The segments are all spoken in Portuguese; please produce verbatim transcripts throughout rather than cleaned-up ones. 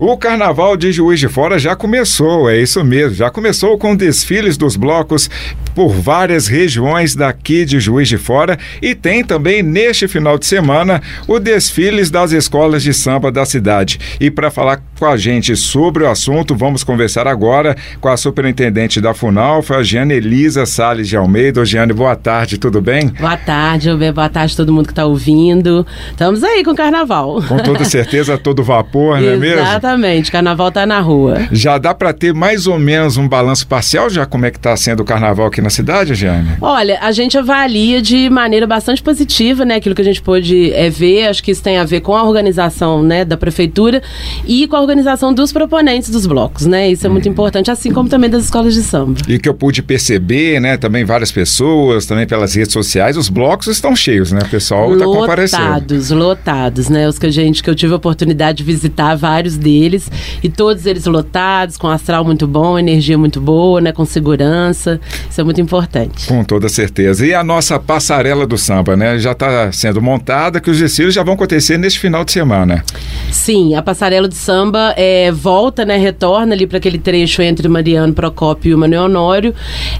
O Carnaval de Juiz de Fora já começou, é isso mesmo, já começou com desfiles dos blocos por várias regiões daqui de Juiz de Fora e tem também neste final de semana o desfiles das escolas de samba da cidade. E para falar com a gente sobre o assunto, vamos conversar agora com a superintendente da FUNALFA, Jeane Elisa Salles de Almeida. Jeane, boa tarde, tudo bem? Boa tarde, Gilberto, boa tarde a todo mundo que está ouvindo. Estamos aí com o Carnaval. Com toda certeza, todo vapor, não é mesmo? Exatamente, Carnaval está na rua. Já dá para ter mais ou menos um balanço parcial já como é que está sendo o Carnaval aqui na cidade, Jeane? Olha, a gente avalia de maneira bastante positiva, né, aquilo que a gente pôde é, ver, acho que isso tem a ver com a organização, né, da prefeitura e com a organização dos proponentes dos blocos, né, isso é hum. muito importante, assim como também das escolas de samba. E que eu pude perceber, né, também várias pessoas, também pelas redes sociais, os blocos estão cheios, né, o pessoal está comparecendo. Lotados, lotados, né, os que a gente, que eu tive a oportunidade de visitar vários deles, e todos eles lotados, com astral muito bom, energia muito boa, né, com segurança, isso é muito importante. Com toda certeza. E a nossa passarela do samba, né, já está sendo montada, que os desfiles já vão acontecer neste final de semana. Sim, a passarela do samba é, volta, né, retorna ali para aquele trecho entre Mariano Procópio e o Manuel Honório,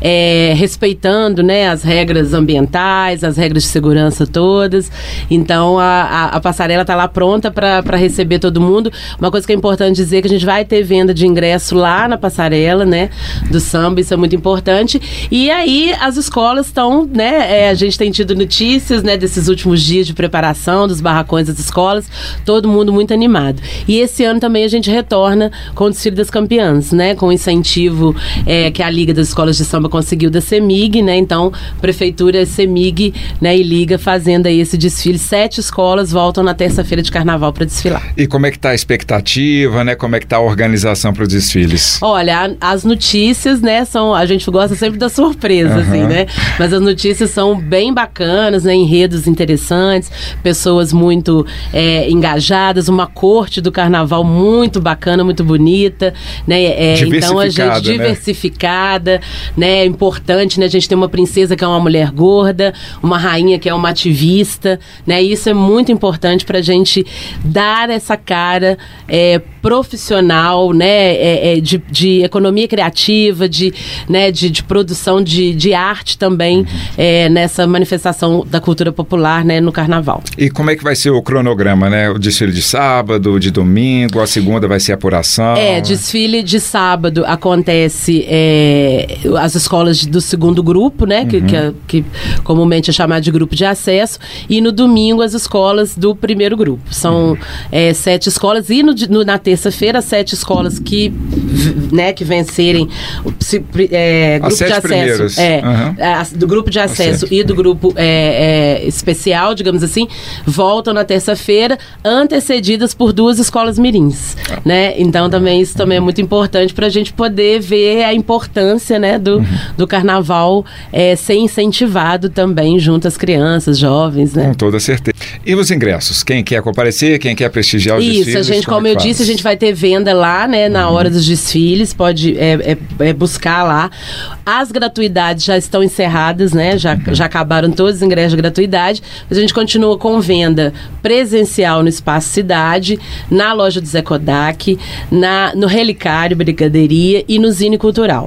é, respeitando, né, as regras ambientais, as regras de segurança todas. Então a, a, a passarela está lá pronta para receber todo mundo. Uma coisa que é importante dizer é que a gente vai ter venda de ingresso lá na passarela, né, do samba, isso é muito importante. E aí as escolas estão, né, é, a gente tem tido notícias, né, desses últimos dias de preparação dos barracões das escolas, todo mundo muito animado. E esse ano também a gente retorna com o desfile das campeãs, né, com o incentivo é, que a Liga das Escolas de Samba conseguiu da CEMIG, né, então Prefeitura, CEMIG, né, e Liga fazendo aí esse desfile. Sete escolas voltam na terça-feira de Carnaval para desfilar. E como é que está a expectativa, né, como é que está a organização para os desfiles? Olha, a, as notícias, né, são, a gente gosta sempre da surpresa, uhum. assim, né, mas as notícias são bem bacanas, né, enredos interessantes, pessoas muito é, engajadas, uma corte do Carnaval muito bacana, muito bonita, né, é, então a gente diversificada, né, é importante, né, a gente tem uma princesa que é uma mulher gorda, uma rainha que é uma ativista, né, e isso é muito importante pra gente dar essa cara é, profissional, né, é, é, de, de economia criativa, de, né, de, de produção de, de arte também, uhum. é, nessa manifestação da cultura popular, né, no Carnaval. E como é que vai ser o cronograma, né? O desfile de sábado, de domingo, a segunda vai ser apuração? É, desfile de sábado acontece é, as escolas do segundo grupo, né, uhum. que, que, que comumente é chamado de grupo de acesso, e no domingo as escolas do primeiro grupo. São uhum. é, sete escolas, e no, no, na terça-feira, sete escolas que, né, que vencerem se, é, grupo de acesso. É, uhum. a, do grupo de acesso e do grupo é, é, especial, digamos assim, voltam na terça-feira, antecedidas por duas escolas mirins, né? Então também isso também é muito importante para a gente poder ver a importância, né, do, uhum. do Carnaval é, ser incentivado também junto às crianças, jovens, né? Com toda certeza. E os ingressos? Quem quer comparecer, quem quer prestigiar os isso, desfiles? Isso, a gente, como, como eu faz? disse, a gente vai ter venda lá, né, na uhum. hora dos desfiles, pode é, é, é buscar lá. As gratuidades já estão encerradas, né, já, uhum. já acabaram todos os ingressos de gratuidade, mas a gente continua com venda presencial no Espaço Cidade, na loja do Zé Kodak, na, no Relicário Brigadeiria e no Zine Cultural.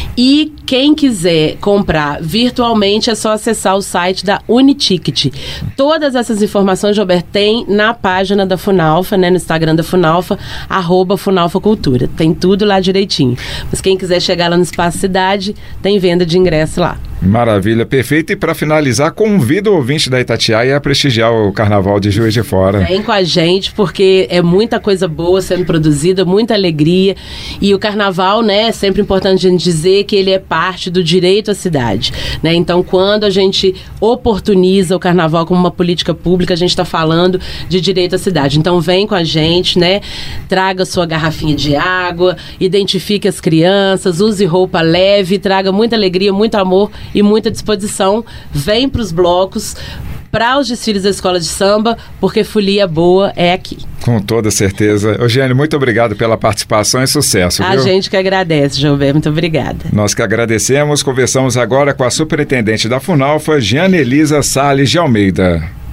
E quem quiser comprar virtualmente é só acessar o site da Uniticket. Todas essas informações, Roberto, tem na página da FUNALFA, né, no Instagram da FUNALFA, arroba FUNALFA Cultura. Tem tudo lá direitinho. Mas quem quiser chegar lá no Espaço Cidade, tem venda de ingresso lá. Maravilha, perfeito. E para finalizar, convido o ouvinte da Itatiaia a prestigiar o Carnaval de Juiz de Fora. Vem com a gente, porque é muita coisa boa sendo produzida, muita alegria. E o Carnaval, né, é sempre importante a gente dizer que ele é parte do direito à cidade, né? Então, quando a gente oportuniza o Carnaval como uma política pública, a gente está falando de direito à cidade. Então, vem com a gente, né? Traga sua garrafinha de água, identifique as crianças, use roupa leve, traga muita alegria, muito amor e muita disposição. Vem para os blocos, para os desfiles da escola de samba, porque folia boa é aqui. Com toda certeza. Eugênio, muito obrigado pela participação e sucesso. A viu? gente que agradece, Gilberto. Muito obrigada. Nós que agradecemos. Conversamos agora com a superintendente da FUNALFA, Jeane Elisa Salles de Almeida.